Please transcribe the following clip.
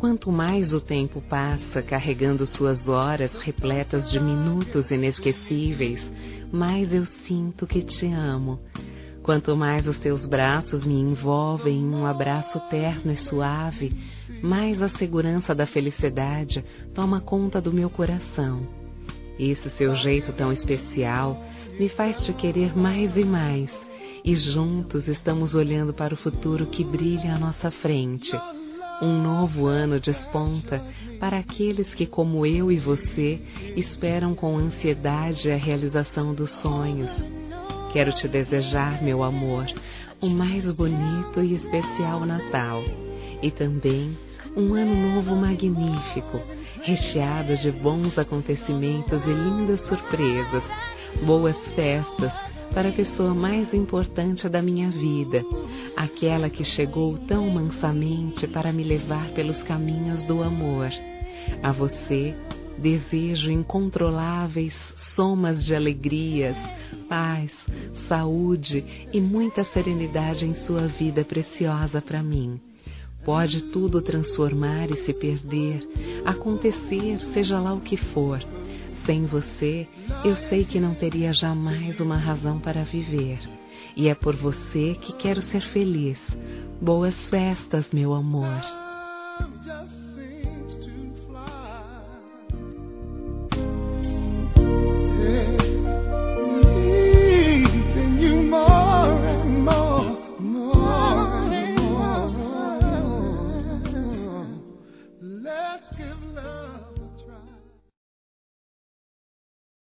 quanto mais o tempo passa carregando suas horas repletas de minutos inesquecíveis, mais eu sinto que te amo. Quanto mais os teus braços me envolvem em um abraço terno e suave, mais a segurança da felicidade toma conta do meu coração. Esse seu jeito tão especial me faz te querer mais e mais, e juntos estamos olhando para o futuro que brilha à nossa frente. Um novo ano desponta para aqueles que, como eu e você, esperam com ansiedade a realização dos sonhos. Quero te desejar, meu amor, o mais bonito e especial Natal, e também um ano novo magnífico, recheado de bons acontecimentos e lindas surpresas, boas festas para a pessoa mais importante da minha vida, aquela que chegou tão mansamente para me levar pelos caminhos do amor. A você desejo incontroláveis somas de alegrias, paz, saúde e muita serenidade em sua vida preciosa para mim. Pode tudo transformar e se perder, acontecer, seja lá o que for. Sem você, eu sei que não teria jamais uma razão para viver. E é por você que quero ser feliz. Boas festas, meu amor. Let's give love.